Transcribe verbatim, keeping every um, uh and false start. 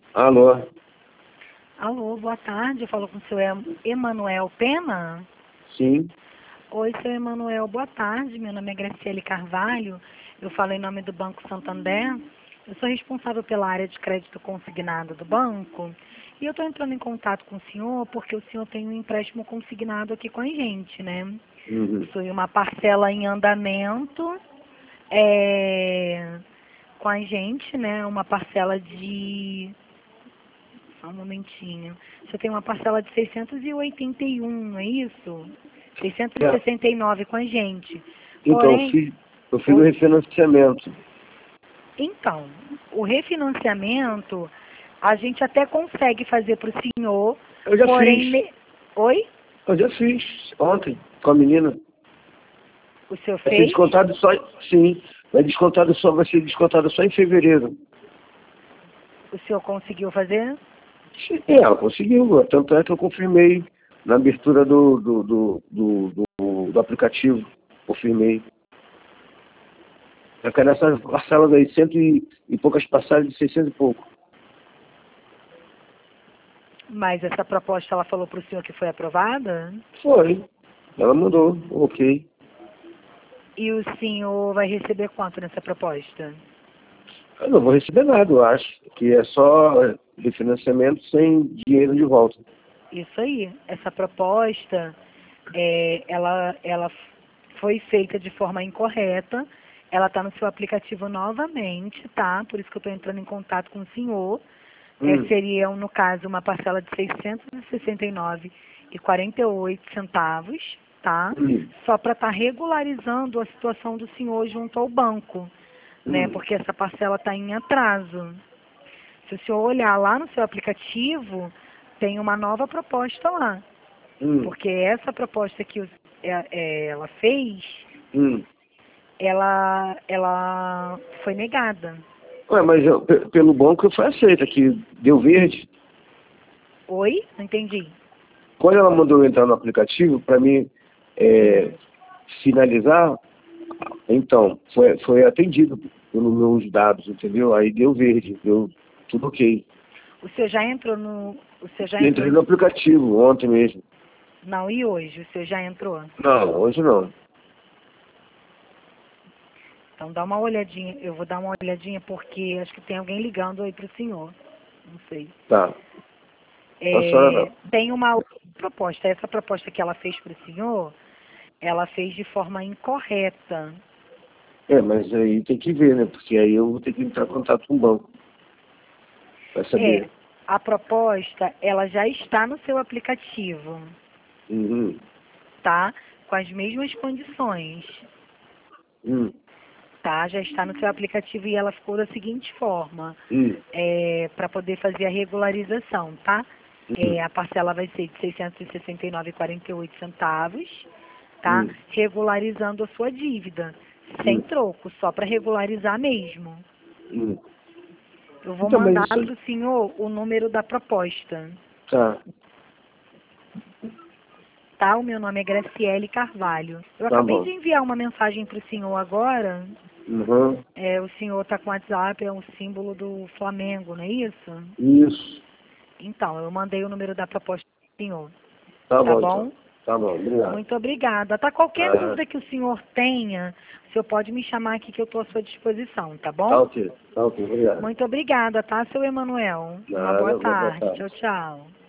Alô? Alô, boa tarde. Eu falo com o seu Em- Emanuel Pena. Sim. Oi, seu Emanuel, boa tarde. Meu nome é Graciele Carvalho. Eu falo em nome do Banco Santander. Eu sou responsável pela área de crédito consignado do banco. E eu estou entrando em contato com o senhor porque o senhor tem um empréstimo consignado aqui com a gente, né? Uhum. Possui uma parcela em andamento é, com a gente, né? Uma parcela de... Só um momentinho. Você tem uma parcela de seiscentos e oitenta e um, não é isso? seiscentos e É. sessenta e nove com a gente. Então, eu Porém, fiz, eu fiz o oi? refinanciamento. Então, o refinanciamento a gente até consegue fazer para o senhor, Eu já porém... fiz. me- Oi? Eu já fiz ontem com a menina. O senhor Vai ser fez? descontado só. Sim. Vai, descontado só, vai ser descontado só em fevereiro. O senhor conseguiu fazer? Sim, ela conseguiu. Tanto é que eu confirmei na abertura do, do, do, do, do, do aplicativo. Confirmei. Eu quero essas parcelas aí, cento e, e poucas parcelas de seiscentos e pouco. Mas essa proposta ela falou para o senhor que foi aprovada? Foi. Ela mandou. Ok. E o senhor vai receber quanto nessa proposta? Eu não vou receber nada, eu acho. Que é só refinanciamento sem dinheiro de volta. Isso aí. Essa proposta, é, ela, ela foi feita de forma incorreta. Ela está no seu aplicativo novamente, tá? Por isso que eu estou entrando em contato com o senhor. É, Hum. seria, no caso, uma parcela de seiscentos e sessenta e nove reais e quarenta e oito centavos, tá? Hum. Só para estar regularizando a situação do senhor junto ao banco, né? Hum. Porque essa parcela está em atraso. Se o senhor olhar lá no seu aplicativo, tem uma nova proposta lá. Hum. Porque essa proposta que os- é- é, ela fez, Hum. ela, ela foi negada. Ué, mas eu, pe- pelo banco foi aceita, que deu verde. Oi? Não entendi. Quando ela mandou eu entrar no aplicativo, para mim é, finalizar, então, foi, foi atendido pelos meus dados, entendeu? Aí deu verde, deu tudo ok. O senhor já entrou no... O senhor já entrou... Entrei no aplicativo ontem mesmo. Não, e hoje? O senhor já entrou? Não, hoje não. Então dá uma olhadinha. Eu vou dar uma olhadinha porque acho que tem alguém ligando aí para o senhor. Não sei. Tá. A senhora É, não. tem uma outra proposta. Essa proposta que ela fez para o senhor, ela fez de forma incorreta. É, mas aí tem que ver, né? Porque aí eu vou ter que entrar em contato com o banco para É, saber. a proposta, ela já está no seu aplicativo, Uhum. tá? Com as mesmas condições, Hum. tá? Já está no seu aplicativo e ela ficou da seguinte forma, Hum. é, para poder fazer a regularização, tá? Hum. É, a parcela vai ser de seiscentos e sessenta e nove reais e quarenta e oito centavos, tá? Hum. Regularizando a sua dívida, sem Hum. troco, só para regularizar mesmo. Hum. Eu vou Então, mas mandar isso para o senhor o número da proposta. tá, Tá? O meu nome é Graciele Carvalho. Eu tá acabei bom. de enviar uma mensagem para o senhor agora. Uhum. É, o senhor está com o WhatsApp, é um símbolo do Flamengo, não é isso? Isso. Então, eu mandei o número da proposta para o senhor. Tá Tá bom, então. bom? Tá bom, obrigado. Muito obrigada. Tá? Qualquer Ah, dúvida que o senhor tenha, o senhor pode me chamar aqui que eu estou à sua disposição, tá tá bom? ok, tá ok, obrigado. Muito obrigada, tá, seu Emanuel? Uma boa Nada, boa tarde. tarde. Tchau, tchau.